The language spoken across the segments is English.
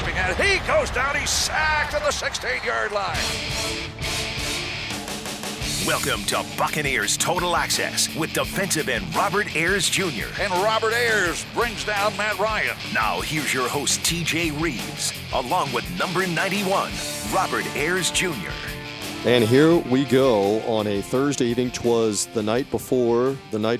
dropping it. He goes down. He's sacked at the 16-yard line. Welcome to Buccaneers Total Access with defensive end Robert Ayers Jr. And Robert Ayers brings down Matt Ryan. Now here's your host, TJ Reeves, along with number 91, Robert Ayers Jr. And here we go on a Thursday evening. 'Twas the night before,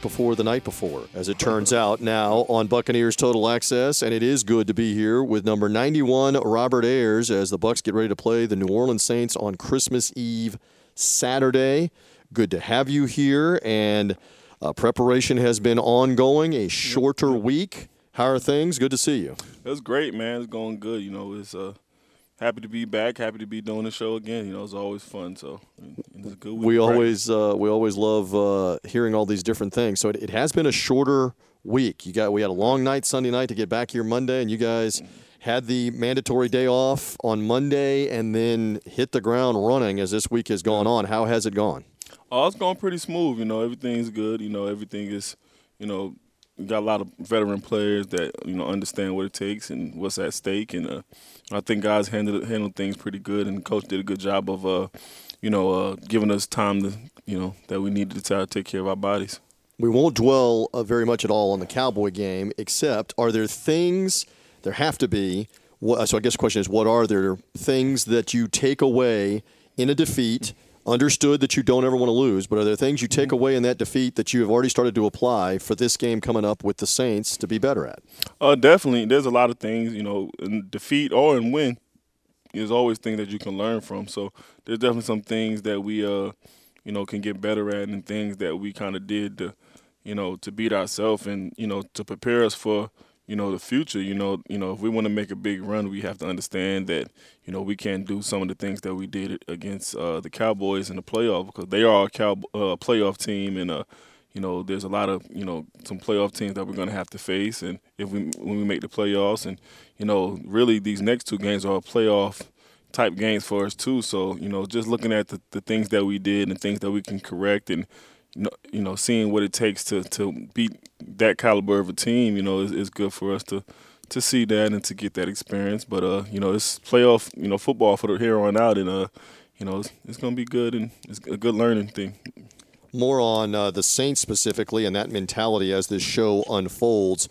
as it turns out now on Buccaneers Total Access. And it is good to be here with number 91, Robert Ayers, as the Bucs get ready to play the New Orleans Saints on Christmas Eve Saturday. Good to have you here, and preparation has been ongoing, a shorter week. How are things? Good to see you. It's great, man. It's going good. You know, it's happy to be back, happy to be doing the show again. You know, it's always fun, so it's a good week. We always love hearing all these different things. So it has been a shorter week. We had a long night Sunday night to get back here Monday, and you guys had the mandatory day off on Monday and then hit the ground running as this week has gone on. How has it gone? Oh, it's going pretty smooth. You know, everything's good. You know, everything is, you know, we got a lot of veteran players that, you know, understand what it takes and what's at stake. And I think guys handled things pretty good, and the coach did a good job of, giving us time to, you know, that we needed to try to take care of our bodies. We won't dwell very much at all on the Cowboy game, except are there things – there have to be. So I guess the question is, what are there things that you take away in a defeat, understood that you don't ever want to lose, but are there things you take away in that defeat that you have already started to apply for this game coming up with the Saints to be better at? Definitely. There's a lot of things, you know, in defeat or in win. There's always things that you can learn from. So there's definitely some things that we, can get better at, and things that we kind of did to beat ourselves and, to prepare us for, the future. If we want to make a big run, we have to understand that, we can't do some of the things that we did against the Cowboys in the playoff, because they are a playoff team, and there's a lot of some playoff teams that we're going to have to face, and when we make the playoffs, and really these next two games are playoff type games for us too. So just looking at the things that we did and things that we can correct, and seeing what it takes to beat that caliber of a team, is good for us to see that and to get that experience. But, it's playoff, football for the here on out, and, it's going to be good, and it's a good learning thing. More on the Saints specifically and that mentality as this show unfolds.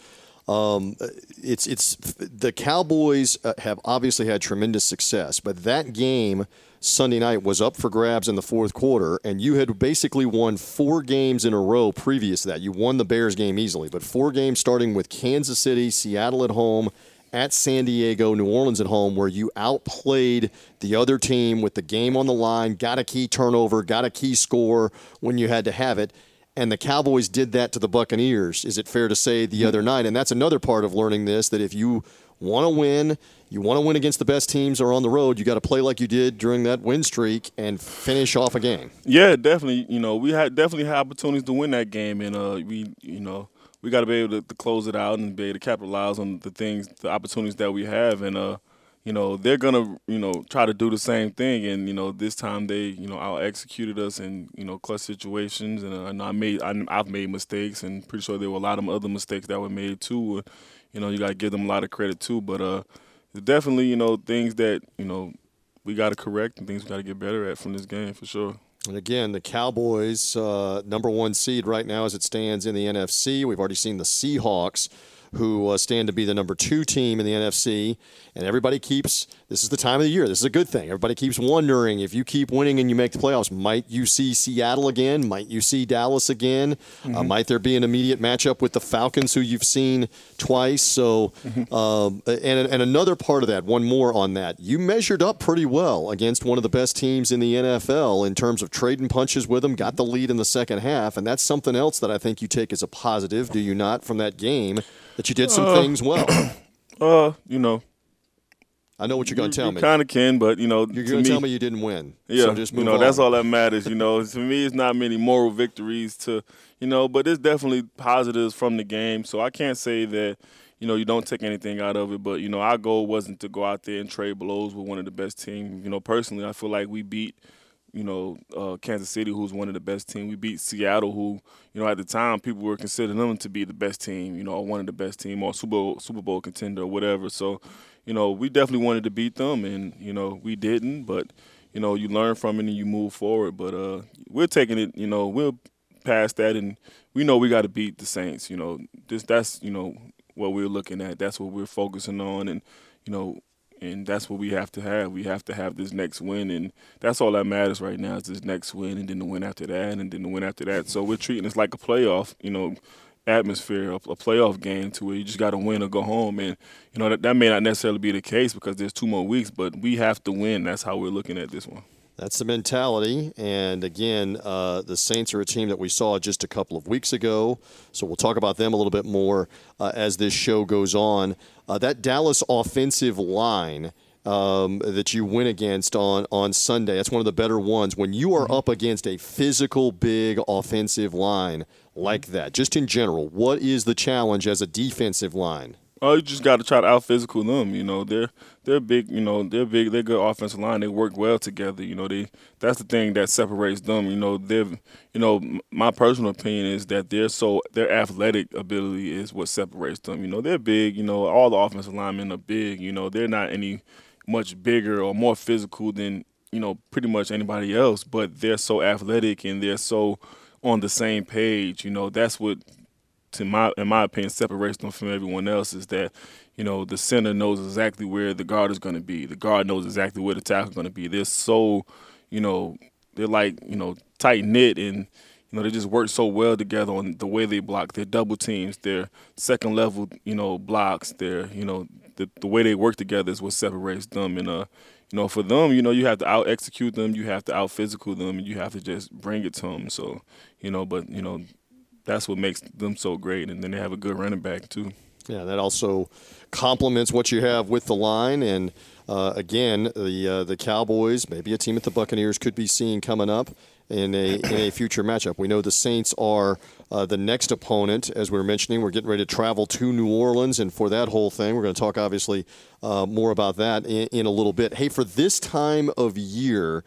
It's the Cowboys have obviously had tremendous success, but that game Sunday night was up for grabs in the fourth quarter, and you had basically won 4 games in a row previous to that. You won the Bears game easily, but 4 games starting with Kansas City, Seattle at home, at San Diego, New Orleans at home, where you outplayed the other team with the game on the line, got a key turnover, got a key score when you had to have it. And the Cowboys did that to the Buccaneers, is it fair to say, the other night? And that's another part of learning this, that if you want to win, against the best teams or on the road, you got to play like you did during that win streak and finish off a game. Yeah, definitely. We definitely had opportunities to win that game, and we got to be able to close it out and be able to capitalize on the opportunities that we have, and they're gonna try to do the same thing, and this time they out executed us in clutch situations, and I've made mistakes, and pretty sure there were a lot of other mistakes that were made too. You got to give them a lot of credit too, but definitely things that we got to correct and things we got to get better at from this game for sure. And again, the Cowboys, number 1 seed right now as it stands in the NFC. We've already seen the Seahawks, who stand to be the number 2 team in the NFC. And everybody keeps – this is the time of the year. This is a good thing. Everybody keeps wondering, if you keep winning and you make the playoffs, might you see Seattle again? Might you see Dallas again? Mm-hmm. Might there be an immediate matchup with the Falcons, who you've seen twice? So, and another part of that, one more on that. You measured up pretty well against one of the best teams in the NFL in terms of trading punches with them, got the lead in the second half, and that's something else that I think you take as a positive, do you not, from that game, that you did some things well? I know what you're going to tell me. You kind of can, but, you're going to tell me you didn't win. Yeah, so just move on. That's all that matters. To me, it's not many moral victories but it's definitely positives from the game. So I can't say that, you don't take anything out of it. But, our goal wasn't to go out there and trade blows with one of the best teams. Personally, I feel like we beat Kansas City, who's one of the best teams. We beat Seattle, who, at the time people were considering them to be the best team, or one of the best team, or Super Bowl contender or whatever. So, we definitely wanted to beat them, and, we didn't. But, you learn from it and you move forward. But we're taking it, we're past that, and we know we got to beat the Saints. That's what we're looking at. That's what we're focusing on, and, and that's what we have to have. We have to have this next win, and that's all that matters right now is this next win, and then the win after that, and then the win after that. So we're treating this like a playoff, atmosphere, a playoff game to where you just got to win or go home. And, that may not necessarily be the case because there's 2 more weeks, but we have to win. That's how we're looking at this one. That's the mentality. And again, the Saints are a team that we saw just a couple of weeks ago. So we'll talk about them a little bit more as this show goes on. That Dallas offensive line that you went against on Sunday, that's one of the better ones. When you are up against a physical, big offensive line like that, just in general, what is the challenge as a defensive line? Oh, you just got to try to out-physical them. They're big. They're big. They're good offensive line. They work well together. That's the thing that separates them. My personal opinion is that their athletic ability is what separates them. They're big. All the offensive linemen are big. They're not any much bigger or more physical than pretty much anybody else. But they're so athletic and they're so on the same page. That's what, in my opinion, separates them from everyone else is that, the center knows exactly where the guard is going to be. The guard knows exactly where the tackle is going to be. They're so, they're like, tight-knit and, they just work so well together on the way they block. Their double teams, their second-level, blocks, their, the way they work together is what separates them. And, for them, you have to out-execute them, you have to out-physical them, and you have to just bring it to them. So, that's what makes them so great. And then they have a good running back, too. Yeah, that also complements what you have with the line. And, again, the Cowboys, maybe a team that the Buccaneers could be seeing coming up in a future matchup. We know the Saints are the next opponent, as we were mentioning. We're getting ready to travel to New Orleans, and for that whole thing, we're going to talk, obviously, more about that in a little bit. Hey, for this time of year,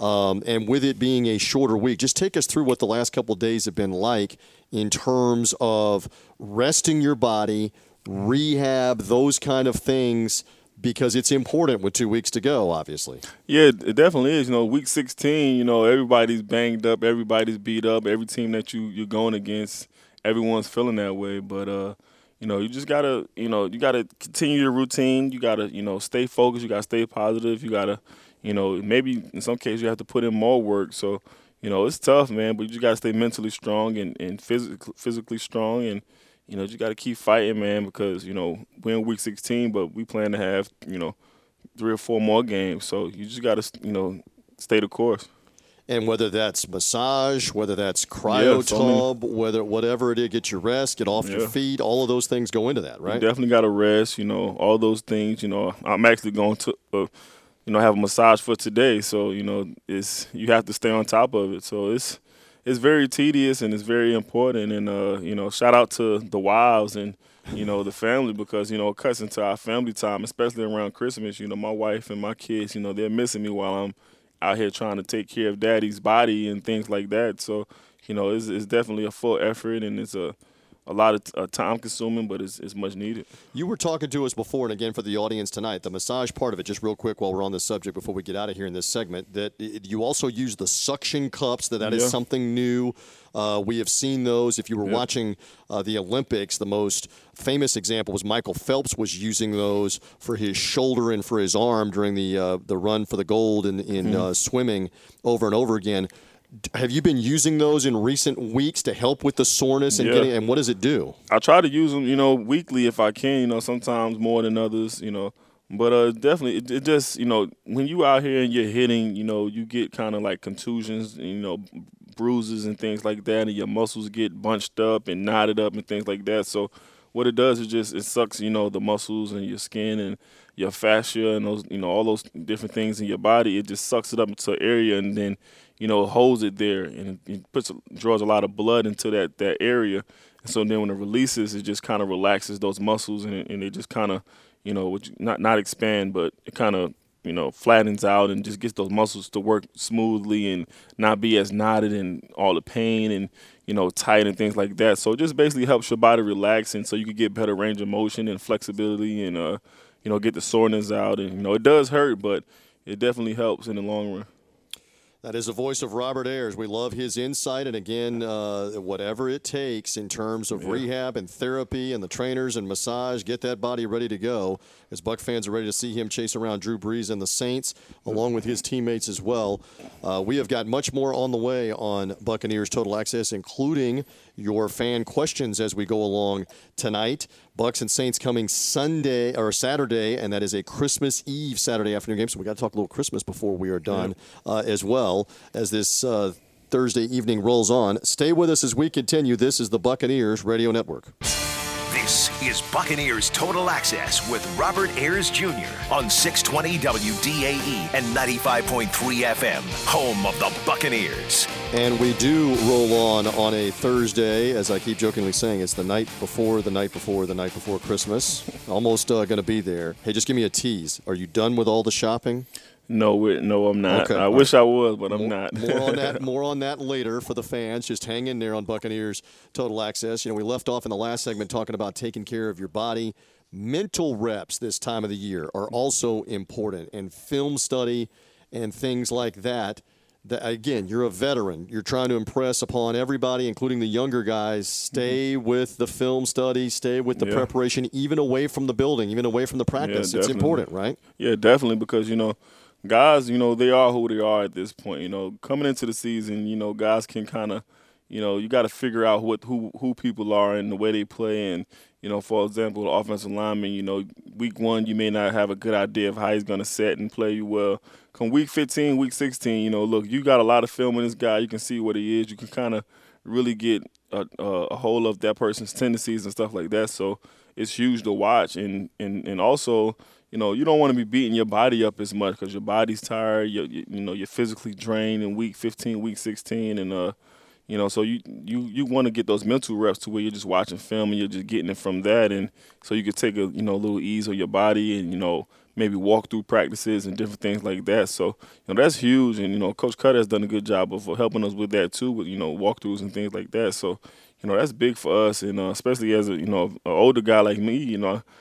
and with it being a shorter week, just take us through what the last couple of days have been like in terms of resting your body, rehab, those kind of things, because it's important with 2 weeks to go, obviously. Yeah, it definitely is. Week 16, everybody's banged up, everybody's beat up. Every team that you're going against, everyone's feeling that way. But, you just got to, you got to continue your routine. You got to, stay focused. You got to stay positive. You got to, maybe in some cases you have to put in more work. So, it's tough, man, but you just got to stay mentally strong and physically strong. And, you just got to keep fighting, man, because, we're in week 16, but we plan to have, 3 or 4 more games. So you just got to, stay the course. And whether that's massage, whether that's cryo tub, whatever it is, get your rest, get off your feet, all of those things go into that, right? You definitely got to rest, all those things. I'm actually going to have a massage for today. So, you have to stay on top of it. So it's very tedious and it's very important. And, shout out to the wives and, the family because, it cuts into our family time, especially around Christmas. My wife and my kids, they're missing me while I'm out here trying to take care of daddy's body and things like that. So, it's definitely a full effort and it's a lot of time consuming, but it's much needed. You were talking to us before, and again for the audience tonight, the massage part of it, just real quick while we're on this subject before we get out of here in this segment, that you also use the suction cups, that is something new. We have seen those. If you were watching the Olympics, the most famous example was Michael Phelps was using those for his shoulder and for his arm during the run for the gold in swimming over and over again. Have you been using those in recent weeks to help with the soreness and what does it do? I try to use them, weekly if I can, sometimes more than others, But definitely, it just, when you out here and you're hitting, you get kind of like contusions, bruises and things like that, and your muscles get bunched up and knotted up and things like that. So what it does is it sucks, the muscles and your skin and your fascia and those, all those different things in your body. It just sucks it up into an area and then, holds it there and it draws a lot of blood into that area. And so then when it releases, it just kind of relaxes those muscles and they just kind of, not expand, but it kind of flattens out and just gets those muscles to work smoothly and not be as knotted and all the pain and, tight and things like that. So it just basically helps your body relax, and so you can get better range of motion and flexibility and, get the soreness out. And, it does hurt, but it definitely helps in the long run. That is the voice of Robert Ayers. We love his insight, and again, whatever it takes in terms of rehab and therapy and the trainers and massage, get that body ready to go, as Buck fans are ready to see him chase around Drew Brees and the Saints, along with his teammates as well. We have got much more on the way on Buccaneers Total Access, including your fan questions as we go along tonight. Bucks and Saints coming Sunday or Saturday, and that is a Christmas Eve Saturday afternoon game. So we got to talk a little Christmas before we are done as well as this Thursday evening rolls on. Stay with us as we continue. This is the Buccaneers Radio Network. This is Buccaneers Total Access with Robert Ayers Jr. on 620 WDAE and 95.3 FM, home of the Buccaneers. And we do roll on a Thursday, as I keep jokingly saying. It's the night before Christmas. Almost going to be there. Hey, just give me a tease. Are you done with all the shopping? No, I'm not. Okay. I wish I was, but I'm not. More on that later for the fans. Just hang in there on Buccaneers Total Access. We left off in the last segment talking about taking care of your body. Mental reps this time of the year are also important, and film study and things like that. Again, you're a veteran. You're trying to impress upon everybody, including the younger guys. Stay with the film study. Stay with the preparation, even away from the building, even away from the practice. It's important, right? Yeah, definitely, because, guys, they are who they are at this point. Coming into the season, guys can kind of, you got to figure out who people are and the way they play. And, for example, the offensive lineman, week 1, you may not have a good idea of how he's going to set and play you well. Come week 15, week 16, look, you got a lot of film in this guy. You can see what he is. You can kind of really get a hold of that person's tendencies and stuff like that. So it's huge to watch. And also, you don't want to be beating your body up as much because your body's tired. You're physically drained in week 15, week 16, and so you want to get those mental reps to where you're just watching film and you're just getting it from that, and so you could take a little ease on your body and maybe walk through practices and different things like that. So that's huge, and Coach Cutter has done a good job of helping us with that too, with walkthroughs and things like that. So that's big for us, and especially as an older guy like me,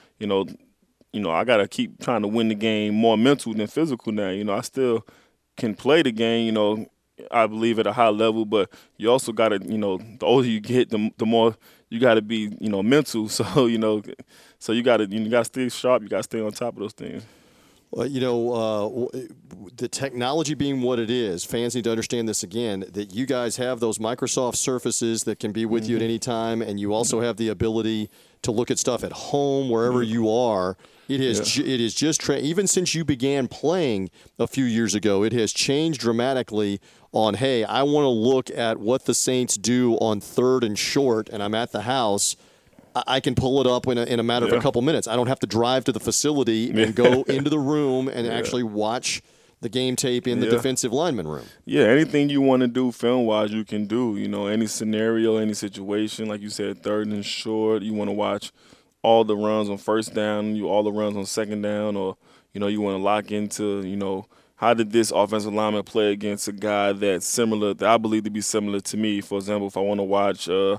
I got to keep trying to win the game more mental than physical now. I still can play the game, I believe at a high level, but you also got to, the older you get, the more you got to be, mental. So, so you got to stay sharp. You got to stay on top of those things. Well, the technology being what it is, fans need to understand this again, that you guys have those Microsoft Surfaces that can be with you at any time, and you also have the ability to look at stuff at home, wherever you are. It is just even since you began playing a few years ago, it has changed dramatically on, hey, I want to look at what the Saints do on 3rd and short, and I'm at the house. I can pull it up in a matter of a couple minutes. I don't have to drive to the facility and go into the room and actually watch the game tape in the defensive lineman room. Yeah, anything you want to do film-wise, you can do. Any scenario, any situation, like you said, 3rd and short, you want to watch all the runs on 1st down, all the runs on 2nd down, or, you want to lock into, how did this offensive lineman play against a guy that's similar, that I believe to be similar to me? For example, if I want to watch, the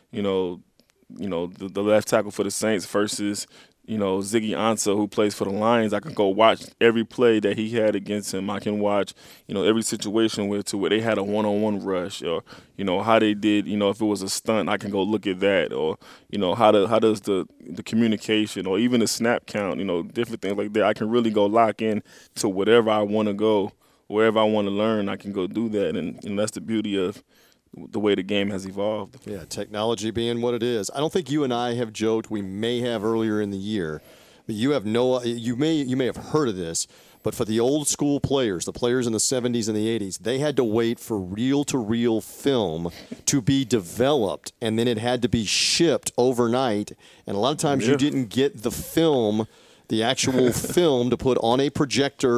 left tackle for the Saints versus, Ziggy Ansah, who plays for the Lions, I can go watch every play that he had against him. I can watch, every situation where they had a one-on-one rush, or, how they did, if it was a stunt, I can go look at that, or, how does the communication, or even the snap count, different things like that. I can really go lock in to whatever I want to go, wherever I want to learn, I can go do that, and that's the beauty of the way the game has evolved. Yeah, technology being what it is. I don't think you and I have joked. We may have earlier in the year, but you may have heard of this. But for the old school players, the players in the 70s and the 80s, they had to wait for reel-to-reel film to be developed, and then it had to be shipped overnight. And a lot of times you didn't get the film, the actual film, to put on a projector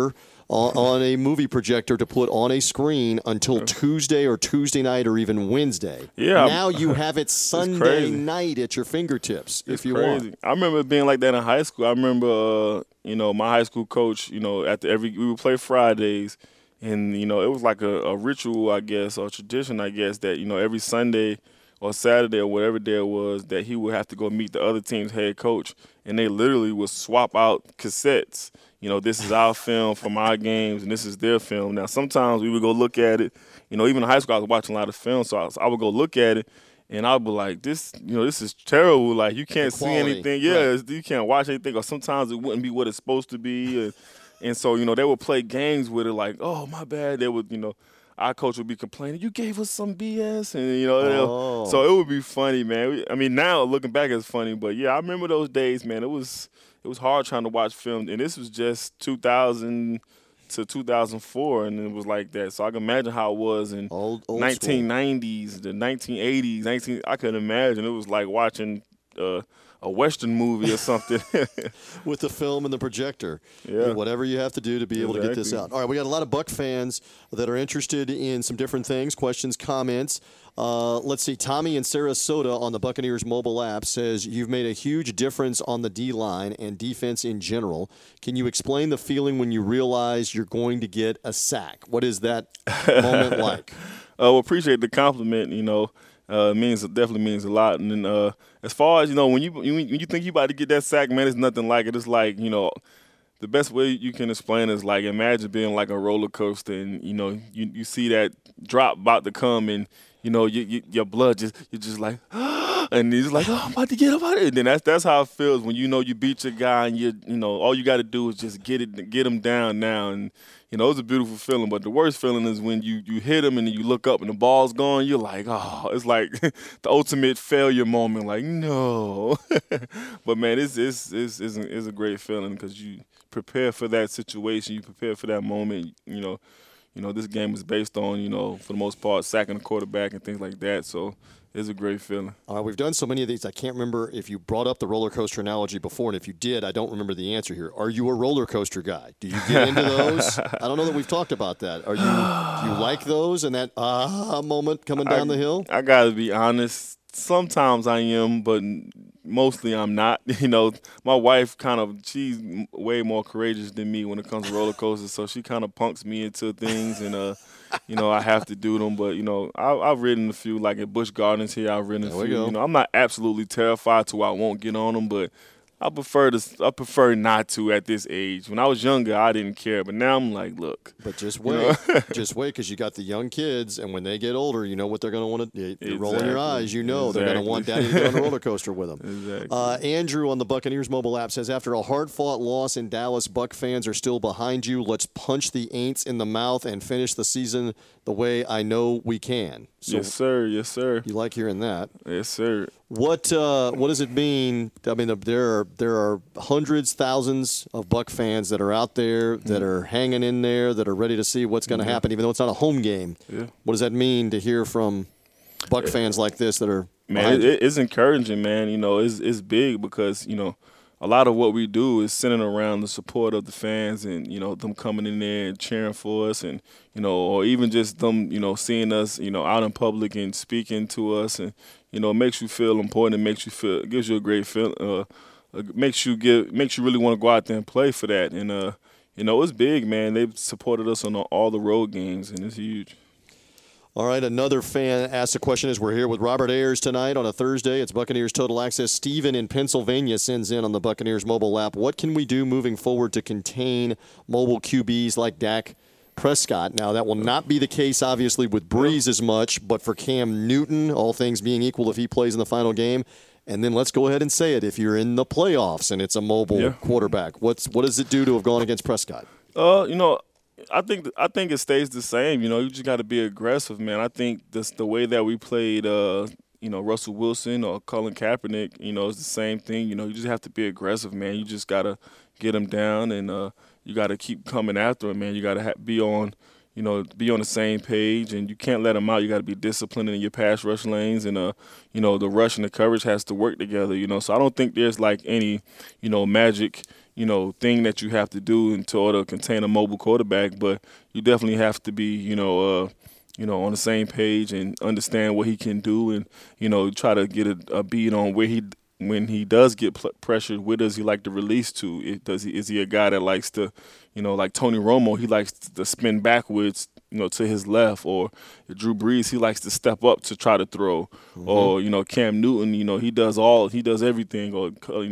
on a movie projector to put on a screen until Tuesday or Tuesday night or even Wednesday. Yeah. Now you have it Sunday night at your fingertips if you want. I remember it being like that in high school. I remember, my high school coach, we would play Fridays, and, it was like a ritual, I guess, or tradition, I guess, that, every Sunday or Saturday or whatever day it was, that he would have to go meet the other team's head coach, and they literally would swap out cassettes. This is our film from our games, and this is their film. Now, sometimes we would go look at it. Even in high school, I was watching a lot of film, so I would go look at it, and I'd be like, this is terrible. Like, you can't see anything. Yeah, right. You can't watch anything, or sometimes it wouldn't be what it's supposed to be. And so, they would play games with it like, oh, my bad. They would, our coach would be complaining, you gave us some BS. And, so it would be funny, man. Now looking back, it's funny. But, yeah, I remember those days, man. It was hard trying to watch film. And this was just 2000 to 2004, and it was like that. So I can imagine how it was in old 1990s, school. The 1980s. I couldn't imagine. It was like watching a Western movie or something. With the film and the projector. Yeah. Whatever you have to do to be able to get this out. All right, we got a lot of Buck fans that are interested in some different things, questions, comments. Let's see. Tommy in Sarasota on the Buccaneers mobile app says, you've made a huge difference on the D-line and defense in general. Can you explain the feeling when you realize you're going to get a sack? What is that moment like? Well, appreciate the compliment, definitely means a lot. And then as far as, when you think you about to get that sack, man, it's nothing like it. It's like, the best way you can explain is like, imagine being like a roller coaster and, you see that drop about to come and, your blood you're just like, and he's like, oh, I'm about to get up out of it. And then that's how it feels when you beat your guy and all you got to do is just get him down now. And, it's a beautiful feeling. But the worst feeling is when you hit him and then you look up and the ball's gone. You're like, oh, it's like the ultimate failure moment. Like, no. But, man, it's a great feeling because you prepare for that situation. You prepare for that moment, this game is based on, for the most part, sacking the quarterback and things like that. So it's a great feeling. We've done so many of these. I can't remember if you brought up the roller coaster analogy before, and if you did, I don't remember the answer here. Are you a roller coaster guy? Do you get into those? I don't know that we've talked about that. Do you like those and that moment coming down the hill? I got to be honest. Sometimes I am, but mostly I'm not. My wife she's way more courageous than me when it comes to roller coasters, so she kind of punks me into things, and I have to do them. But I've ridden a few, like at Busch Gardens here. I've ridden a few. I'm not absolutely terrified to where I won't get on them, but I prefer not to at this age. When I was younger, I didn't care, but now I'm like, look. But just wait, because you got the young kids, and when they get older, you know what they're going to want to. You're rolling your eyes, they're going to want daddy to get on a roller coaster with them. Exactly. Andrew on the Buccaneers mobile app says, after a hard-fought loss in Dallas, Buck fans are still behind you. Let's punch the Aints in the mouth and finish the season the way I know we can. So yes, sir. Yes, sir. You like hearing that? Yes, sir. What does it mean? I mean, there are hundreds, thousands of Buck fans that are out there that are hanging in there, that are ready to see what's going to happen, even though it's not a home game. Yeah. What does that mean to hear from Buck fans like this that are it's encouraging, man. It's big because a lot of what we do is centered around the support of the fans and, them coming in there and cheering for us and, or even just them, seeing us, out in public and speaking to us and, it makes you feel important. It gives you a great feel. Makes you really want to go out there and play for that. And, it's big, man. They've supported us on all the road games, and it's huge. All right, another fan asked a question as we're here with Robert Ayers tonight on a Thursday. It's Buccaneers Total Access. Steven in Pennsylvania sends in on the Buccaneers mobile app. What can we do moving forward to contain mobile QBs like Dak Prescott? Now, that will not be the case, obviously, with Breeze as much, but for Cam Newton, all things being equal, if he plays in the final game, and then let's go ahead and say it, if you're in the playoffs and it's a mobile quarterback, what does it do to have gone against Prescott? I think it stays the same. You just got to be aggressive, man. I think the way that we played, Russell Wilson or Colin Kaepernick, it's the same thing. You just have to be aggressive, man. You just got to get him down, and you got to keep coming after him, man. You got to be on, be on the same page, and you can't let them out. You got to be disciplined in your pass rush lanes, and the rush and the coverage has to work together. So I don't think there's like any, magic, thing that you have to do in order to contain a mobile quarterback. But you definitely have to be, on the same page and understand what he can do, and try to get a beat on when he does get pressured, where does he like to release to? Is he a guy that likes to, like Tony Romo, he likes to spin backwards, to his left, or Drew Brees, he likes to step up to try to throw, or Cam Newton, he does everything, or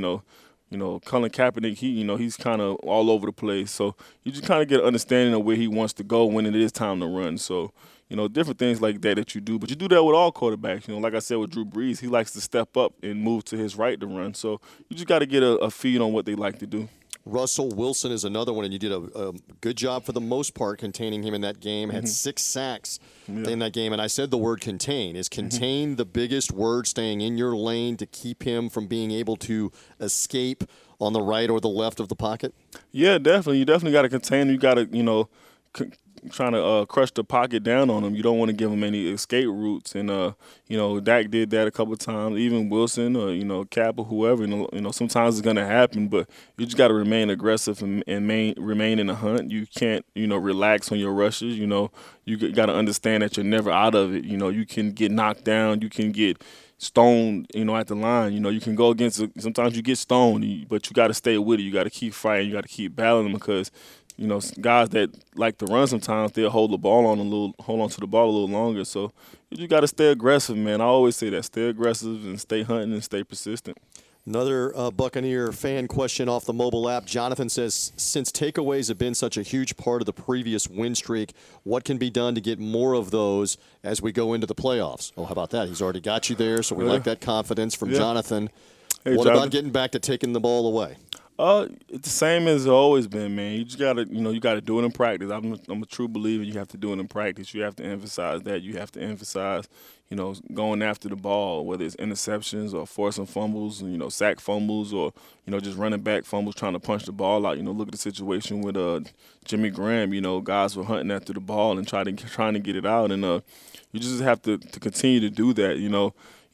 Colin Kaepernick, he's kind of all over the place. So you just kind of get an understanding of where he wants to go when it is time to run. So different things like that you do. But you do that with all quarterbacks. Like I said with Drew Brees, he likes to step up and move to his right to run. So you just got to get a feed on what they like to do. Russell Wilson is another one, and you did a good job for the most part containing him in that game. Had 6 sacks in that game, and I said the word contain. Is contain the biggest word, staying in your lane to keep him from being able to escape on the right or the left of the pocket? Yeah, definitely. You definitely got to contain him. You got to, trying to crush the pocket down on him. You don't want to give him any escape routes. And, Dak did that a couple of times. Even Wilson or, Cap or whoever, sometimes it's going to happen. But you just got to remain aggressive and remain in the hunt. You can't, relax on your rushes. You got to understand that you're never out of it. You can get knocked down. You can get stoned, at the line. You can go against – sometimes you get stoned, but you got to stay with it. You got to keep fighting. You got to keep battling because – guys that like to run sometimes, they'll hold on to the ball a little longer. So you just got to stay aggressive, man. I always say that. Stay aggressive and stay hunting and stay persistent. Another Buccaneer fan question off the mobile app. Jonathan says, since takeaways have been such a huge part of the previous win streak, what can be done to get more of those as we go into the playoffs? Oh, how about that? He's already got you there, so we like that confidence from Jonathan. Hey, what about getting back to taking the ball away? It's the same as it's always been, man. You just gotta, you gotta do it in practice. I'm a true believer. You have to do it in practice. You have to emphasize that. You have to emphasize, going after the ball, whether it's interceptions or forcing fumbles, sack fumbles, or just running back fumbles, trying to punch the ball out. Look at the situation with Jimmy Graham. Guys were hunting after the ball and trying to get it out, and you just have to continue to do that.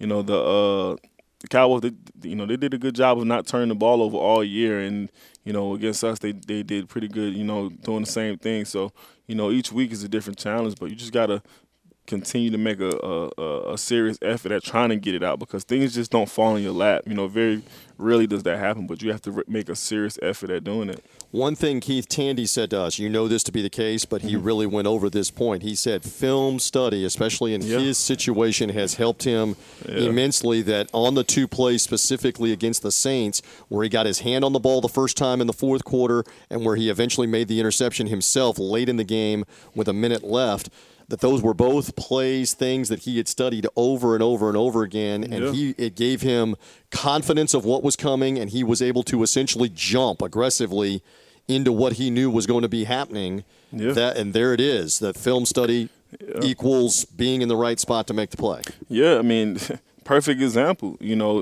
The Cowboys, they did a good job of not turning the ball over all year, and against us, they did pretty good, doing the same thing. So, each week is a different challenge, but you just gotta continue to make a serious effort at trying to get it out because things just don't fall in your lap. Very rarely does that happen, but you have to make a serious effort at doing it. One thing Keith Tandy said to us, you know this to be the case, but he really went over this point. He said film study, especially in his situation, has helped him immensely, that on the 2 plays specifically against the Saints, where he got his hand on the ball the first time in the fourth quarter and where he eventually made the interception himself late in the game with a minute left, that those were both plays, things that he had studied over and over and over again, and it gave him confidence of what was coming, and he was able to essentially jump aggressively into what he knew was going to be happening. And there it is. That film study equals being in the right spot to make the play. Yeah, I mean, perfect example.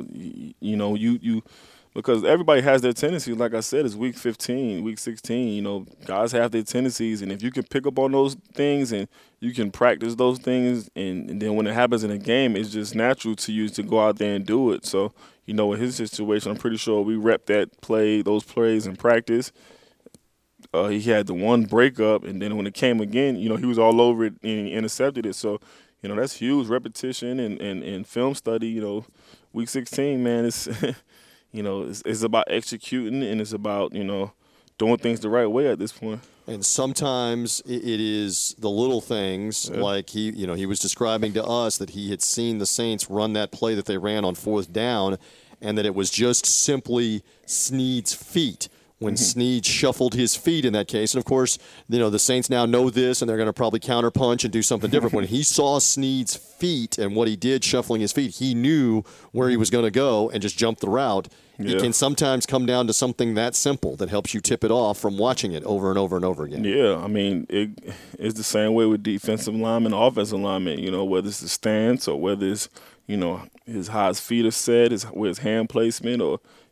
Because everybody has their tendencies. Like I said, it's week 15, week 16. Guys have their tendencies, and if you can pick up on those things and you can practice those things, and then when it happens in a game, it's just natural to you to go out there and do it. So, in his situation, I'm pretty sure we repped those plays in practice. He had the one breakup, and then when it came again, he was all over it and he intercepted it. So, that's huge repetition and film study. Week 16, man, it's it's about executing, and it's about doing things the right way at this point. And sometimes it is the little things, like he was describing to us that he had seen the Saints run that play that they ran on 4th down, and that it was just simply Snead's feet. When Snead shuffled his feet in that case. And, of course, the Saints now know this, and they're going to probably counterpunch and do something different. When he saw Snead's feet and what he did shuffling his feet, he knew where he was going to go and just jumped the route. It can sometimes come down to something that simple that helps you tip it off from watching it over and over and over again. Yeah, I mean, it's the same way with defensive linemen, offensive linemen, whether it's the stance or whether it's, how his feet are set, where his hand placement, or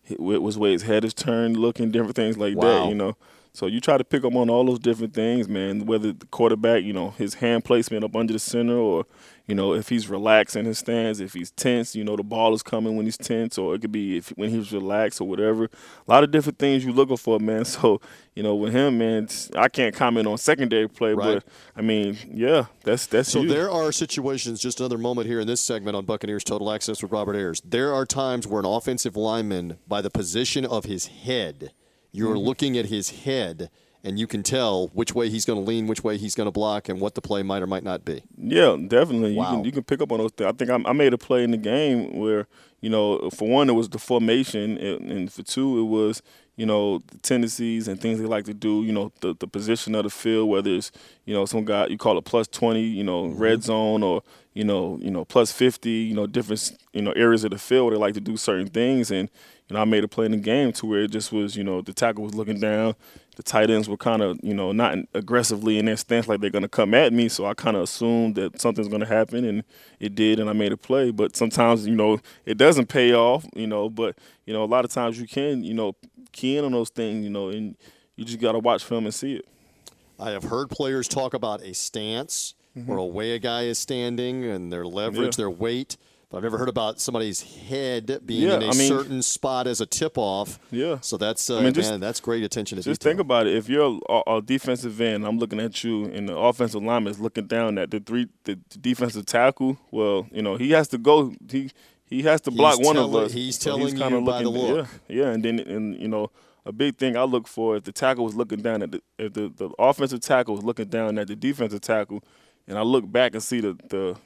which way his head is turned, looking, different things like Wow. that, So you try to pick up on all those different things, man, whether the quarterback, his hand placement up under the center or, if he's relaxed in his stance, if he's tense, the ball is coming when he's tense, or it could be when he's relaxed or whatever. A lot of different things you're looking for, man. So, with him, man, I can't comment on secondary play, Right. but, I mean, yeah, that's So huge. there are situations, just another moment here in this segment on Buccaneers Total Access with Robert Ayers. There are times where an offensive lineman, by the position of his head, you're looking at his head, and you can tell which way he's going to lean, which way he's going to block, and what the play might or might not be. Yeah, definitely. Wow. You can pick up on those things. I think I made a play in the game where, for one, it was the formation, and for two, it was, the tendencies and things they like to do, the position of the field, whether it's, some guy, you call it plus 20, red zone or, plus 50, different, areas of the field where they like to do certain things. And, I made a play in the game to where it just was, the tackle was looking down. The tight ends were kind of, not aggressively in their stance like they're going to come at me. So I kind of assumed that something's going to happen, and it did, and I made a play. But sometimes, it doesn't pay off, but, a lot of times you can, key in on those things, and you just got to watch film and see it. I have heard players talk about a stance or a way a guy is standing and their leverage, their weight. But I've never heard about somebody's head being in a certain spot as a tip-off. Yeah. So that's, that's great attention to Just detail. think about it. If you're a defensive end, I'm looking at you, and the offensive lineman is looking down at the defensive tackle. Well, he has to go. He has to block one of us. He's So telling kinda you by the look. Yeah, and then a big thing I look for, if the tackle was looking down at if the offensive tackle was looking down at the defensive tackle, and I look back and see the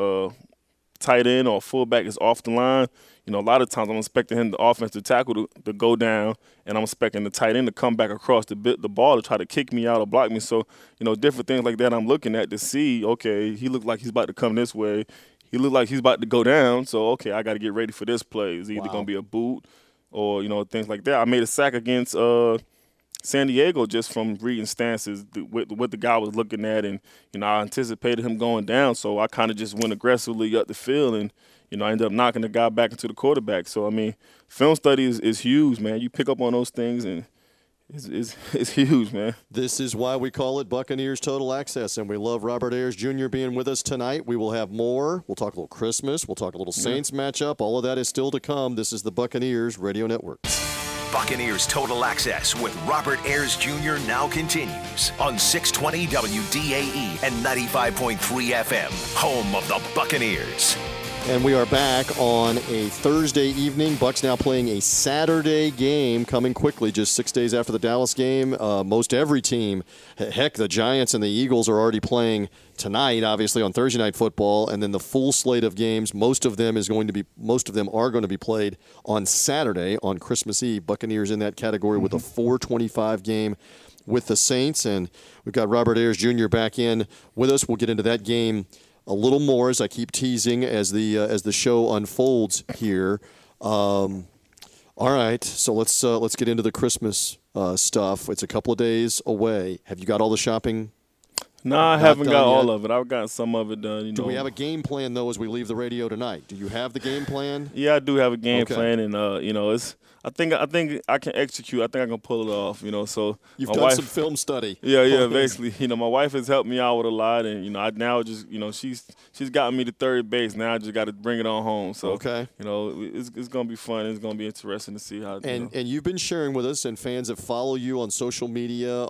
tight end or fullback is off the line, a lot of times I'm expecting him, the offensive tackle, to go down, and I'm expecting the tight end to come back across the ball to try to kick me out or block me. So, different things like that I'm looking at to see, okay, he looked like he's about to come this way. He looked like he's about to go down. So, okay, I got to get ready for this play. It's either going to be a boot or, things like that. I made a sack against San Diego just from reading stances, what the guy was looking at, and I anticipated him going down, so I kind of just went aggressively up the field, and I ended up knocking the guy back into the quarterback. So I mean, film study is huge, man. You pick up on those things, and it's huge, man. This is why we call it Buccaneers Total Access, and we love Robert Ayers Jr. being with us tonight. We will have more. We'll talk a little Christmas. We'll talk a little Saints matchup. All of that is still to come. This is the Buccaneers Radio Network. Buccaneers Total Access with Robert Ayers Jr. now continues on 620 WDAE and 95.3 FM, home of the Buccaneers. And we are back on a Thursday evening. Bucs now playing a Saturday game, coming quickly, just 6 days after the Dallas game. Most every team, heck, the Giants and the Eagles are already playing tonight, obviously on Thursday Night Football, and then the full slate of games. Most of them are going to be played on Saturday, on Christmas Eve. Buccaneers in that category with a 4:25 game with the Saints, and we've got Robert Ayers Jr. back in with us. We'll get into that game a little more as I keep teasing as the show unfolds here. All right, so let's get into the Christmas stuff. It's a couple of days away. Have you got all the shopping? No, I haven't got all of it. I've got some of it done. Do we have a game plan though as we leave the radio tonight? Do you have the game plan? Yeah, I do have a game plan, and it's. I think I can execute. I think I can pull it off. So You've done some film study. Yeah, basically. My wife has helped me out with a lot, and I now just she's gotten me to third base. Now I just got to bring it on home. So okay, it's gonna be fun. It's gonna be interesting to see how. And you've been sharing with us, and fans that follow you on social media,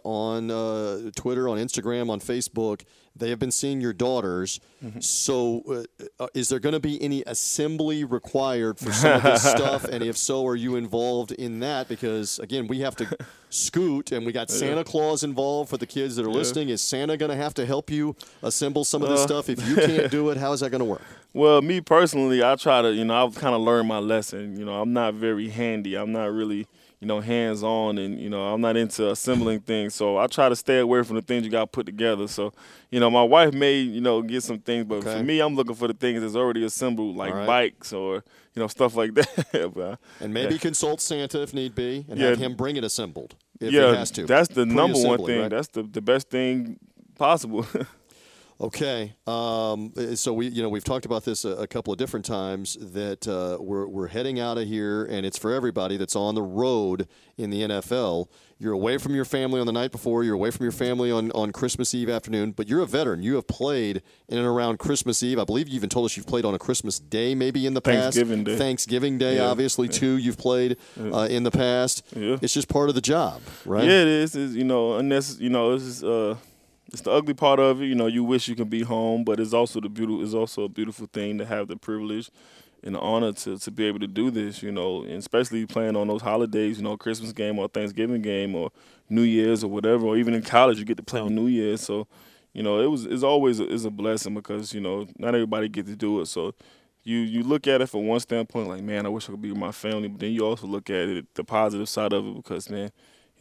on Twitter, on Instagram, on Facebook. They have been seeing your daughters. Mm-hmm. So is there going to be any assembly required for some of this stuff? And if so, are you involved in that? Because, again, we have to scoot, and we got Santa Claus involved for the kids that are listening. Is Santa going to have to help you assemble some of this stuff? If you can't do it, how is that going to work? Well, me personally, I try to, I've kind of learned my lesson. I'm not very handy. I'm not really hands-on, and, I'm not into assembling things. So I try to stay away from the things you got to put together. So, my wife may, get some things, but for me, I'm looking for the things that's already assembled, like bikes or, stuff like that. And maybe consult Santa if need be, and have him bring it assembled if he has to. That's the number one thing. Right? That's the best thing possible. Okay, so we've talked about this a couple of different times that we're heading out of here, and it's for everybody that's on the road in the NFL. You're away from your family on the night before. You're away from your family on Christmas Eve afternoon. But you're a veteran. You have played in and around Christmas Eve. I believe you even told us you've played on a Christmas Day maybe in the past. Thanksgiving Day, yeah, obviously, too. You've played in the past. Yeah. It's just part of the job, right? Yeah, it is. It's the ugly part of it. You wish you could be home, but it's also a beautiful thing to have the privilege and the honor to be able to do this, and especially playing on those holidays, Christmas game or Thanksgiving game or New Year's or whatever, or even in college you get to play on New Year's. So, it's always a blessing because, not everybody get to do it. So you look at it from one standpoint like, man, I wish I could be with my family, but then you also look at it, the positive side of it, because, man,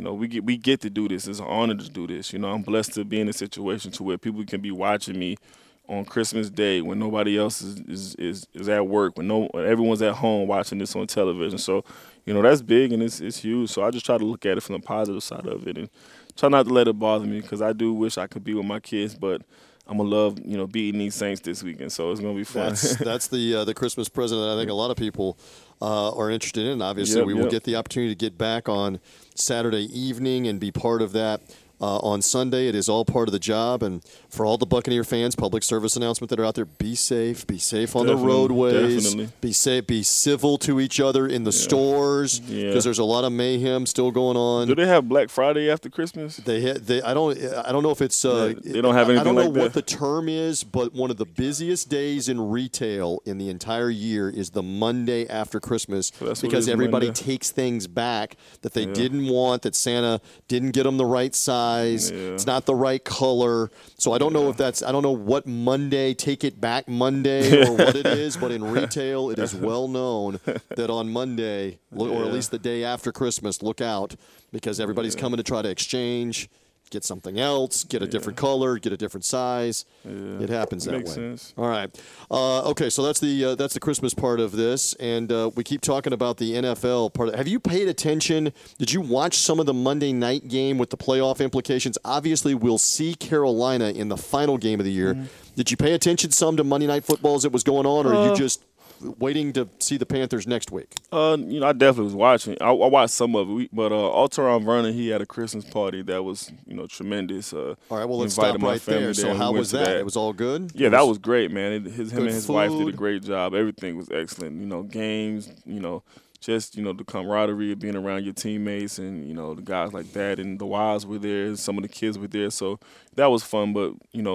we get to do this. It's an honor to do this. I'm blessed to be in a situation to where people can be watching me on Christmas Day when nobody else is at work, when everyone's at home watching this on television. So, that's big and it's huge. So I just try to look at it from the positive side of it and try not to let it bother me, because I do wish I could be with my kids, but I'm gonna love, beating these Saints this weekend, so it's gonna be fun. That's the Christmas present that I think a lot of people are interested in. Obviously, we will get the opportunity to get back on Saturday evening and be part of that. On Sunday, it is all part of the job. And for all the Buccaneer fans, public service announcement that are out there, be safe on the roadways. Definitely. Be safe, be civil to each other in the stores, because there's a lot of mayhem still going on. Do they have Black Friday after Christmas? I don't know if it's they don't have anything like that. I don't know what the term is, but one of the busiest days in retail in the entire year is the Monday after Christmas, because everybody takes things back that they didn't want, that Santa didn't get them the right size. It's not the right color. So I don't know if I don't know what Monday, Take It Back Monday, or what it is, but in retail, it is well known that on Monday, or at least the day after Christmas, look out, because everybody's coming to try to exchange, get something else, get a different color, get a different size. It happens that way. Makes sense. All right. Okay, so that's the Christmas part of this, and we keep talking about the NFL part. Have you paid attention? Did you watch some of the Monday night game with the playoff implications? Obviously, we'll see Carolina in the final game of the year. Did you pay attention some to Monday Night Football as it was going on, or are you just waiting to see the Panthers next week? I definitely was watching. I watched some of it, but Alteron Vernon, he had a Christmas party that was, tremendous. All right, well, let's stop right there. So how was that? It was all good? Yeah, that was great, man. Him and his wife did a great job. Everything was excellent. Games, just, the camaraderie of being around your teammates and, the guys like that. And the wives were there. Some of the kids were there. So that was fun. But,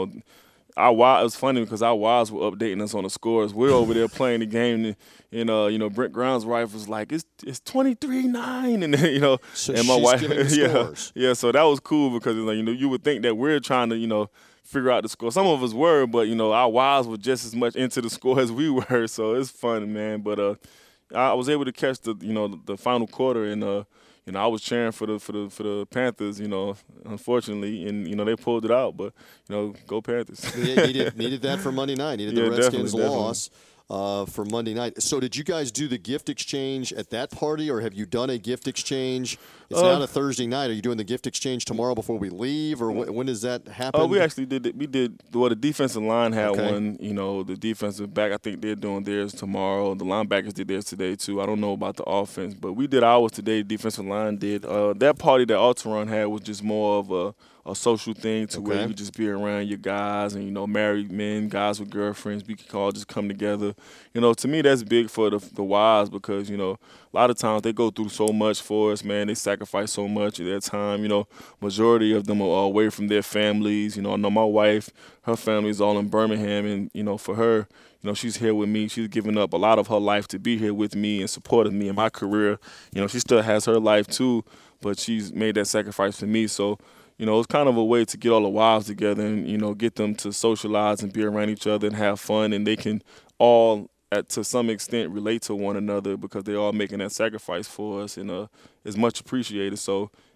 it was funny because our wives were updating us on the scores. We're over there playing the game, and Brent Grimes' wife was like, "It's 23-9," and so and my wife, giving the scores. So that was cool because you would think that we're trying to figure out the score. Some of us were, but our wives were just as much into the score as we were. So it's fun, man. But I was able to catch the final quarter and. I was cheering for the Panthers, unfortunately, and they pulled it out. But go Panthers. needed that for Monday night. Needed the Redskins' loss for Monday night. So did you guys do the gift exchange at that party, or have you done a gift exchange? It's not a Thursday night. Are you doing the gift exchange tomorrow before we leave, or when does that happen? We actually did it. The defensive line had one. The defensive back, I think they're doing theirs tomorrow. The linebackers did theirs today, too. I don't know about the offense, but we did ours today. The defensive line did. That party that Alteron had was just more of a social thing to where you could just be around your guys and, married men, guys with girlfriends. We could all just come together. To me, that's big for the wives because, a lot of times they go through so much for us, man. They sacrifice so much of their time. Majority of them are away from their families. I know my wife, her family is all in Birmingham, and, for her, she's here with me. She's given up a lot of her life to be here with me and supporting me in my career. She still has her life too, but she's made that sacrifice for me. So, it's kind of a way to get all the wives together and, get them to socialize and be around each other and have fun. And they can all, to some extent, relate to one another because they're all making that sacrifice for us and it's much appreciated. So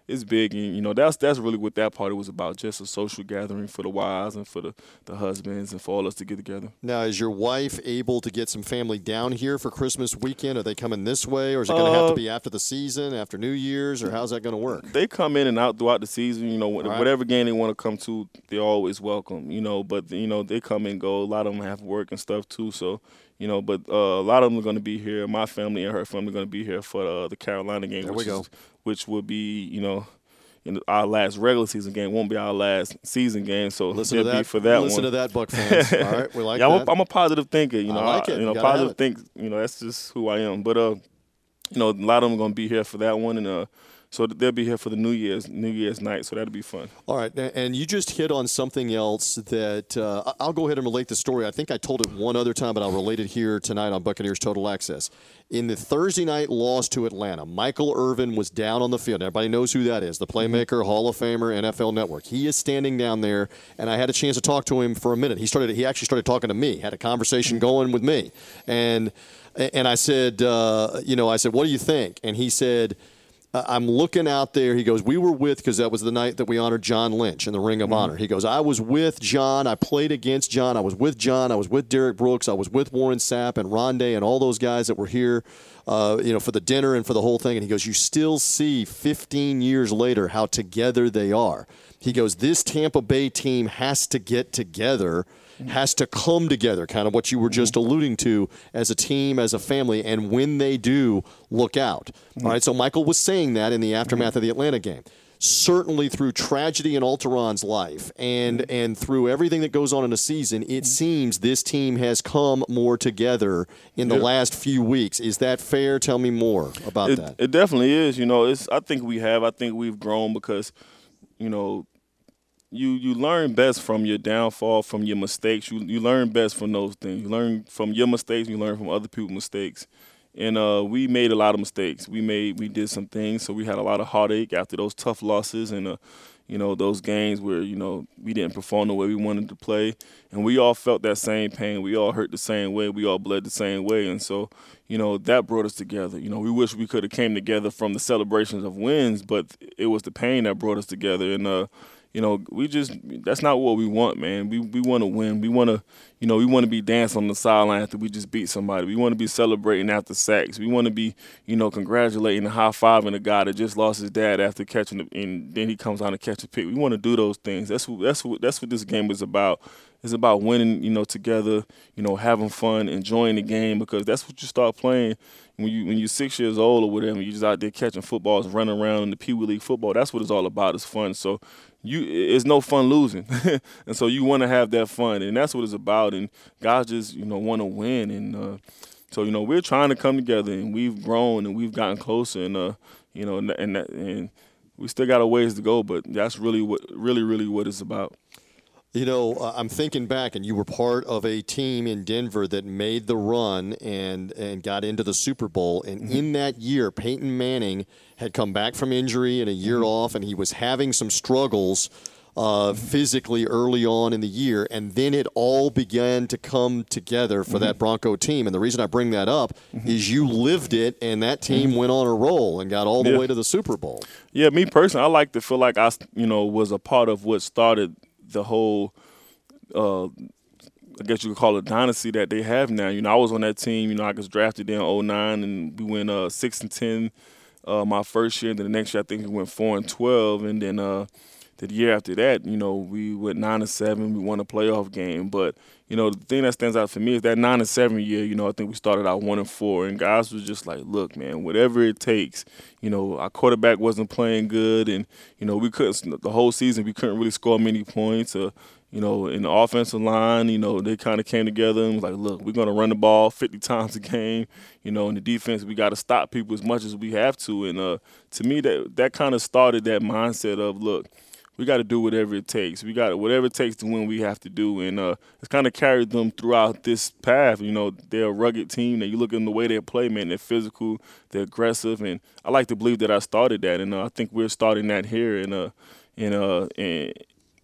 it's big, and that's really what that party was about, just a social gathering for the wives and for the husbands and for all us to get together. Now, is your wife able to get some family down here for Christmas weekend? Are they coming this way, or is it going to have to be after the season, after New Year's, or how's that going to work? They come in and out throughout the season. Whatever game they want to come to, they're always welcome. But they come and go. A lot of them have work and stuff too. So, but a lot of them are going to be here. My family and her family are going to be here for the Carolina game. Which will be, our last regular season game. Won't be our last season game. So listen to that. For that listen to that, Buck fans. All right, we like that. I'm a positive thinker. I like it. Positive think. That's just who I am. But a lot of them are going to be here for that one, and so they'll be here for the New Year's night. So that'll be fun. All right, and you just hit on something else that I'll go ahead and relate the story. I think I told it one other time, but I'll relate it here tonight on Buccaneers Total Access. In the Thursday night loss to Atlanta, Michael Irvin was down on the field. Everybody knows who that is, the playmaker, Hall of Famer, NFL Network. He is standing down there, and I had a chance to talk to him for a minute. He actually started talking to me, had a conversation going with me. And I said, I said, what do you think? And he said, I'm looking out there. He goes, we were because that was the night that we honored John Lynch in the Ring of Honor. He goes, I was with John. I played against John. I was with John. I was with Derek Brooks. I was with Warren Sapp and Rondé and all those guys that were here, for the dinner and for the whole thing. And he goes, you still see 15 years later how together they are. He goes, this Tampa Bay team has to get together, has to come together, kind of what you were just alluding to, as a team, as a family, and when they do, look out. All right, so Michael was saying that in the aftermath of the Atlanta game. Certainly through tragedy in Alteron's life and through everything that goes on in a season, it seems this team has come more together in the last few weeks. Is that fair? Tell me more about that. It definitely is. I think we've grown because, you learn best from your downfall, from your mistakes. You learn best from those things. You learn from your mistakes. You learn from other people's mistakes. And we made a lot of mistakes. We did some things, so we had a lot of heartache after those tough losses and those games where we didn't perform the way we wanted to play. And we all felt that same pain. We all hurt the same way. We all bled the same way. And so that brought us together. We wish we could have came together from the celebrations of wins, but it was the pain that brought us together. And that's not what we want, man. We want to win. We want to be dancing on the sideline after we just beat somebody. We want to be celebrating after sacks. We want to be, congratulating and high-fiving a guy that just lost his dad after catching it, and then he comes out and catch a pick. We want to do those things. That's what this game is about. It's about winning, together, having fun, enjoying the game, because that's what you start playing when you're 6 years old or whatever. You're just out there catching footballs, running around in the Pee Wee League football. That's what it's all about. It's fun. So it's no fun losing, and so you want to have that fun, and that's what it's about. And guys just want to win, and so we're trying to come together, and we've grown and we've gotten closer, and and we still got a ways to go, but that's really what it's about. I'm thinking back, and you were part of a team in Denver that made the run and got into the Super Bowl. And in that year, Peyton Manning had come back from injury and a year off, and he was having some struggles physically early on in the year. And then it all began to come together for that Bronco team. And the reason I bring that up is you lived it, and that team went on a roll and got all the way to the Super Bowl. Yeah, me personally, I like to feel like I was a part of what started the whole, I guess you could call it dynasty that they have now. I was on that team. I was drafted in 2009, and we went 6-10 my first year. And then the next year, I think we went 4-12. And then the year after that, we went 9-7. We won a playoff game. But the thing that stands out for me is that 9-7 year. I think we started out 1-4, and guys was just like, look, man, whatever it takes. Our quarterback wasn't playing good, and we couldn't. The whole season we couldn't really score many points. In the offensive line, they kind of came together and was like, look, we're gonna run the ball 50 times a game. In the defense, we got to stop people as much as we have to. And to me, that kind of started that mindset of, look, we got to do whatever it takes. We got whatever it takes to win. We have to do, and it's kind of carried them throughout this path. They're a rugged team. And you look at the way they play, man. They're physical, they're aggressive, and I like to believe that I started that, and I think we're starting that here. And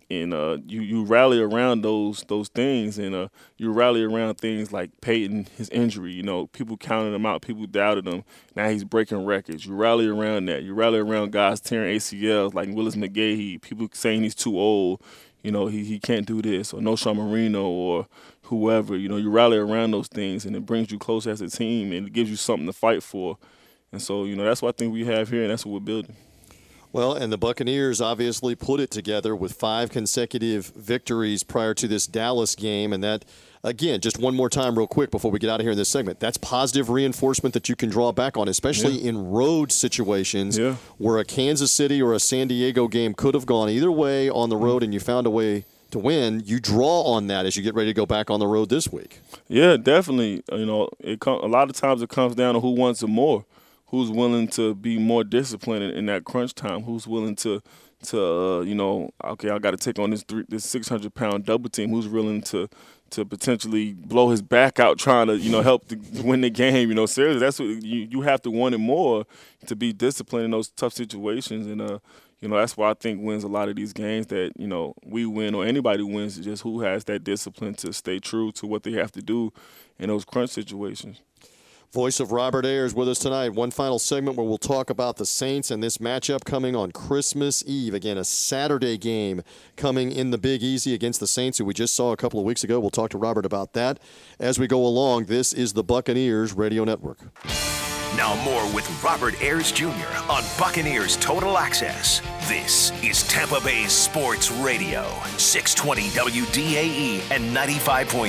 you rally around those things, and you rally around things like Peyton, his injury. You know, people counted him out, people doubted him. Now he's breaking records. You rally around that. You rally around guys tearing ACLs like Willis McGahee. People saying he's too old. You know, he can't do this, or No Sean Marino, or whoever. You know, you rally around those things, and it brings you closer as a team, and it gives you something to fight for. And so, you know, that's what I think we have here, and that's what we're building. Well, and the Buccaneers obviously put it together with 5 consecutive victories prior to this Dallas game. And that, again, just one more time real quick before we get out of here in this segment, that's positive reinforcement that you can draw back on, especially in road situations where a Kansas City or a San Diego game could have gone either way on the road and you found a way to win. You draw on that as you get ready to go back on the road this week. Yeah, definitely. You know, a lot of times it comes down to who wants it more. Who's willing to be more disciplined in that crunch time? Who's willing to you know, okay, I got to take on this 600-pound double team? Who's willing to potentially blow his back out trying to, you know, help to win the game? You know, seriously, that's what you have to want it more to be disciplined in those tough situations. And you know, that's why I think wins a lot of these games that, you know, we win or anybody wins, is just who has that discipline to stay true to what they have to do in those crunch situations. Voice of Robert Ayers with us tonight. One final segment where we'll talk about the Saints and this matchup coming on Christmas Eve. Again, a Saturday game coming in the Big Easy against the Saints, who we just saw a couple of weeks ago. We'll talk to Robert about that as we go along. This is the Buccaneers Radio Network. Now more with Robert Ayers Jr. on Buccaneers Total Access. This is Tampa Bay Sports Radio, 620 WDAE and 95.3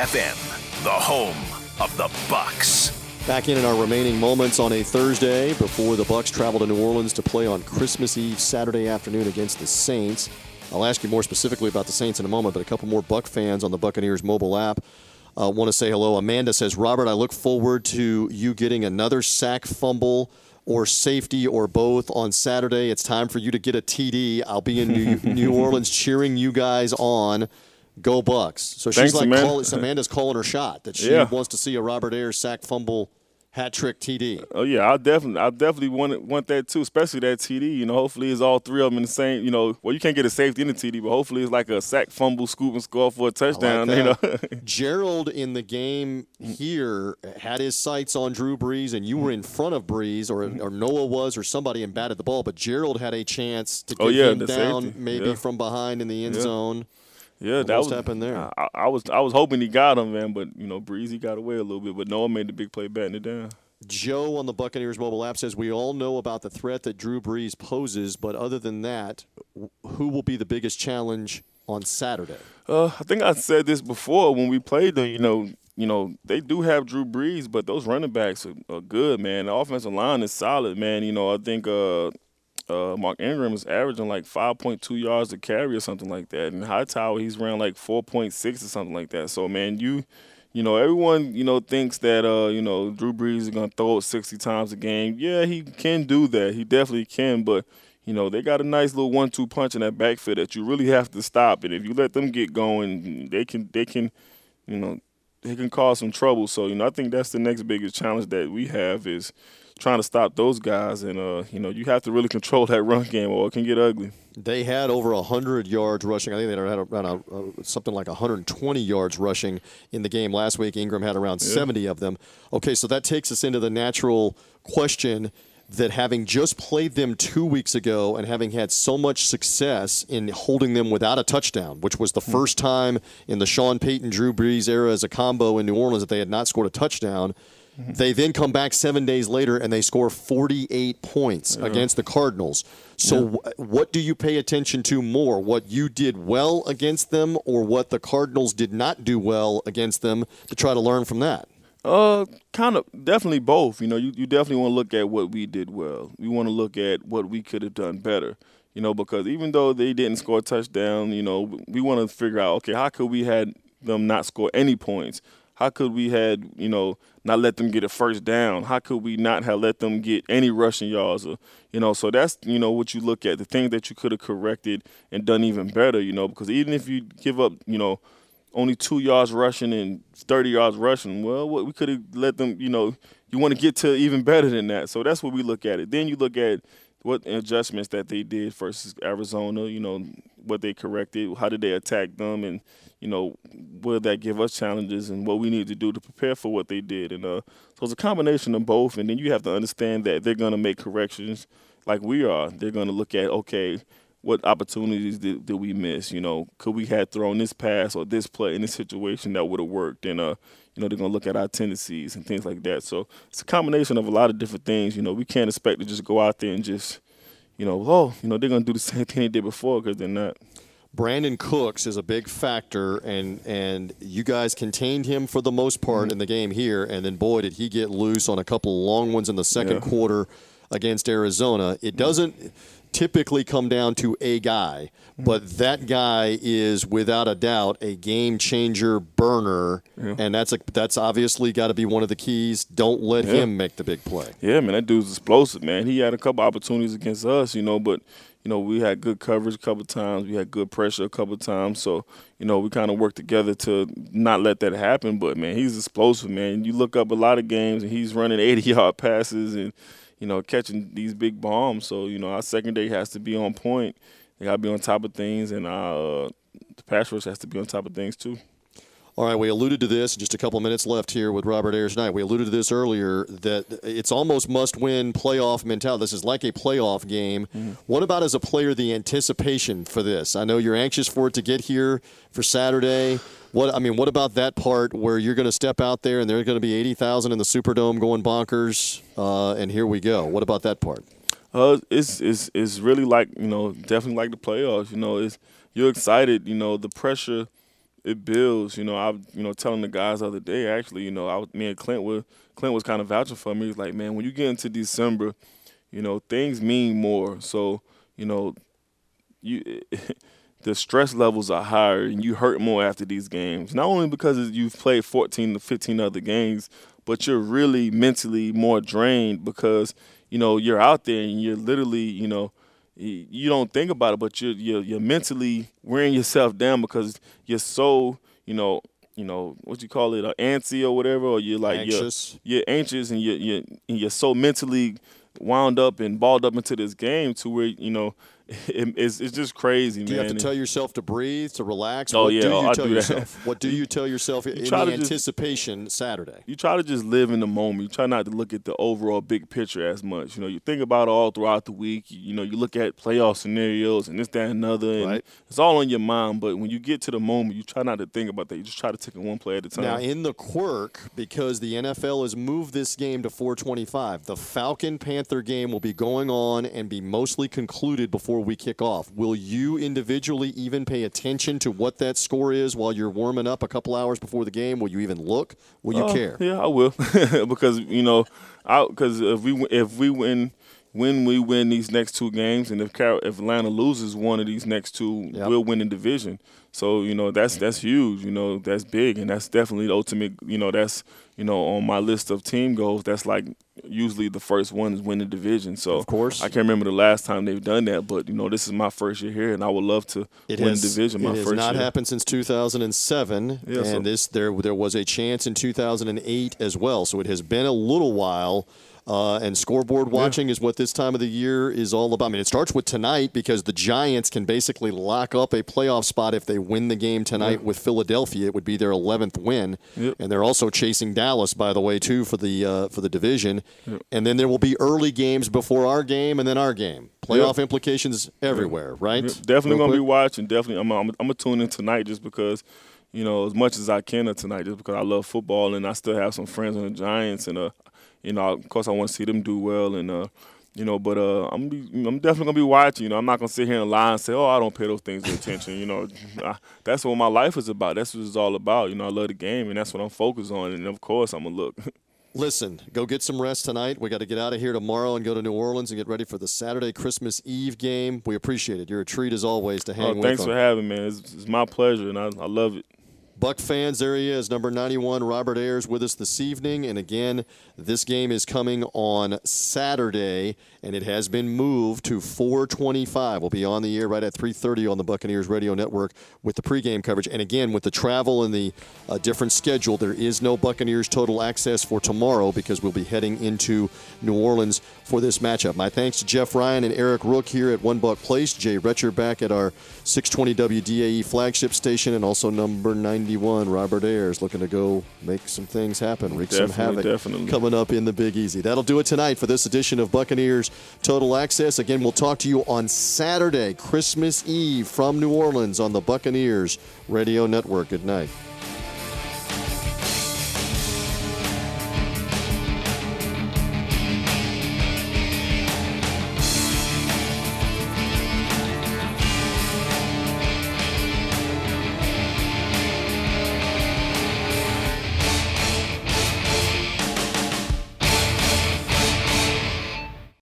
FM, the home of the Bucs. Back in our remaining moments on a Thursday before the Bucs travel to New Orleans to play on Christmas Eve Saturday afternoon against the Saints. I'll ask you more specifically about the Saints in a moment, but a couple more Buc fans on the Buccaneers mobile app want to say hello. Amanda says, Robert, I look forward to you getting another sack, fumble, or safety, or both on Saturday. It's time for you to get a TD. I'll be in New Orleans cheering you guys on. Go Bucs. So she's Amanda's calling her shot that she wants to see a Robert Ayers sack, fumble, hat trick TD. Oh yeah, I definitely want that too, especially that TD. You know, hopefully it's all three of them in the same. You know, well, you can't get a safety in the TD, but hopefully it's like a sack, fumble, scoop, and score for a touchdown. Like you know, Gerald in the game here had his sights on Drew Brees, and you were in front of Brees, or Noah was, or somebody, and batted the ball. But Gerald had a chance to get him down, safety. Maybe from behind in the end zone. Yeah, that was happened there. I was hoping he got him, man, but you know, Breezy got away a little bit, but Noah made the big play batting it down. Joe on the Buccaneers mobile app says, we all know about the threat that Drew Brees poses, but other than that, who will be the biggest challenge on Saturday? I think I said this before when we played them. You know, they do have Drew Brees, but those running backs are good, man. The offensive line is solid, man. You know, I think Mark Ingram is averaging like 5.2 yards a carry or something like that. And Hightower, he's around like 4.6 or something like that. So, man, you know, everyone, you know, thinks that, you know, Drew Brees is going to throw it 60 times a game. Yeah, he can do that. He definitely can. But, you know, they got a nice little 1-2 punch in that backfield that you really have to stop. And if you let them get going, they can, you know, they can cause some trouble. So, you know, I think that's the next biggest challenge that we have is trying to stop those guys, and you know, you have to really control that run game, or it can get ugly. They had over 100 yards rushing. I think they had around something like 120 yards rushing in the game last week. Ingram had around 70 of them. Okay, so that takes us into the natural question that, having just played them 2 weeks ago and having had so much success in holding them without a touchdown, which was the first time in the Sean Payton, Drew Brees era as a combo in New Orleans that they had not scored a touchdown. They then come back 7 days later and they score 48 points against the Cardinals. So what do you pay attention to more? What you did well against them, or what the Cardinals did not do well against them, to try to learn from that? Kind of, definitely both. You know, you definitely want to look at what we did well. We want to look at what we could have done better. You know, because even though they didn't score a touchdown, you know, we want to figure out, okay, how could we had them not score any points? How could we had, you know, not let them get a first down? How could we not have let them get any rushing yards? Or, you know, so that's, you know, what you look at, the things that you could have corrected and done even better, you know, because even if you give up, you know, only 2 yards rushing and 30 yards rushing, well, we could have let them, you know, you want to get to even better than that. So that's what we look at it. Then you look at what adjustments that they did versus Arizona. You know, what they corrected, how did they attack them, and will that give us challenges and what we need to do to prepare for what they did. And so it's a combination of both. And then you have to understand that they're going to make corrections like we are. They're going to look at, okay, what opportunities did we miss? Could we have thrown this pass or this play in this situation that would have worked? And they're going to look at our tendencies and things like that. So it's a combination of a lot of different things. We can't expect to just go out there and just, they're going to do the same thing they did before, because they're not. Brandon Cooks is a big factor, and you guys contained him for the most part in the game here, and then, boy, did he get loose on a couple of long ones in the second quarter against Arizona. It doesn't typically come down to a guy, but that guy is without a doubt a game-changer burner, and that's obviously got to be one of the keys. Don't let him make the big play. Yeah, man, that dude's explosive, man. He had a couple opportunities against us, but we had good coverage a couple times. We had good pressure a couple times. So, we kind of worked together to not let that happen. But, man, he's explosive, man. You look up a lot of games, and he's running 80-yard passes and, catching these big bombs. So, our secondary has to be on point. They got to be on top of things, and the pass rush has to be on top of things too. All right, we alluded to this, just a couple minutes left here with Robert Ayers tonight. We alluded to this earlier, that it's almost must-win playoff mentality. This is like a playoff game. What about as a player, the anticipation for this? I know you're anxious for it to get here for Saturday. What about that part where you're going to step out there and there's going to be 80,000 in the Superdome going bonkers, and here we go? What about that part? It's really like, definitely like the playoffs. You're excited, the pressure it builds. I telling the guys the other day, actually, me and Clint was kind of vouching for me. He was like, man, when you get into December, things mean more. So, the stress levels are higher and you hurt more after these games. Not only because you've played 14 to 15 other games, but you're really mentally more drained because, you're out there and you're literally, you don't think about it, but you're mentally wearing yourself down because you're so, what you call it, antsy or whatever, or you're like anxious. You're anxious and you're so mentally wound up and balled up into this game to where it's just crazy, man. Do you have to tell yourself to breathe, to relax? Oh, what yeah, do you I tell do yourself? that. What do you tell yourself in the anticipation Saturday? You try to just live in the moment. You try not to look at the overall big picture as much. You think about it all throughout the week. You look at playoff scenarios and this, that, and another, and it's all on your mind. But when you get to the moment, you try not to think about that. You just try to take it one play at a time. Now, in the quirk, because the NFL has moved this game to 4:25, the Falcon-Panther game will be going on and be mostly concluded before we kick off. Will you individually even pay attention to what that score is while you're warming up a couple hours before the game? Will you even look? Will you care? Yeah, I will, because if we win these next two games, and if Atlanta loses one of these next two, we'll win the division. So that's huge. That's big, and that's definitely the ultimate. That's on my list of team goals. That's like usually the first one is win the division. So of course, I can't remember the last time they've done that, but this is my first year here, and I would love to win the division. It has not happened since 2007, and there was a chance in 2008 as well. So it has been a little while. And scoreboard watching is what this time of the year is all about. I mean, it starts with tonight because the Giants can basically lock up a playoff spot if they win the game tonight with Philadelphia. It would be their 11th win. And they're also chasing Dallas, by the way, too, for the division. And then there will be early games before our game and then our game. Playoff implications everywhere, right? Definitely going to be watching. Definitely, I'm going to tune in tonight just because, as much as I can tonight, just because I love football and I still have some friends on the Giants, and of course, I want to see them do well, and but I'm definitely gonna be watching. I'm not gonna sit here and lie and say, "Oh, I don't pay those things attention." That's what my life is about. That's what it's all about. I love the game, and that's what I'm focused on. And of course, I'm gonna look. Listen, go get some rest tonight. We got to get out of here tomorrow and go to New Orleans and get ready for the Saturday Christmas Eve game. We appreciate it. You're a treat as always to hang with. Thanks for having me, man. It's my pleasure, and I love it. Buck fans, there he is, number 91, Robert Ayers, with us this evening. And again, this game is coming on Saturday, and it has been moved to 4:25. We'll be on the air right at 3:30 on the Buccaneers Radio Network with the pregame coverage. And again, with the travel and the different schedule, there is no Buccaneers Total Access for tomorrow because we'll be heading into New Orleans for this matchup. My thanks to Jeff Ryan and Eric Rook here at One Buck Place. Jay Retcher back at our 620 WDAE flagship station, and also number 91, Robert Ayers, looking to go make some things happen, wreak some havoc coming up in the Big Easy. That'll do it tonight for this edition of Buccaneers Total Access. Again, we'll talk to you on Saturday, Christmas Eve, from New Orleans on the Buccaneers Radio Network. Good night.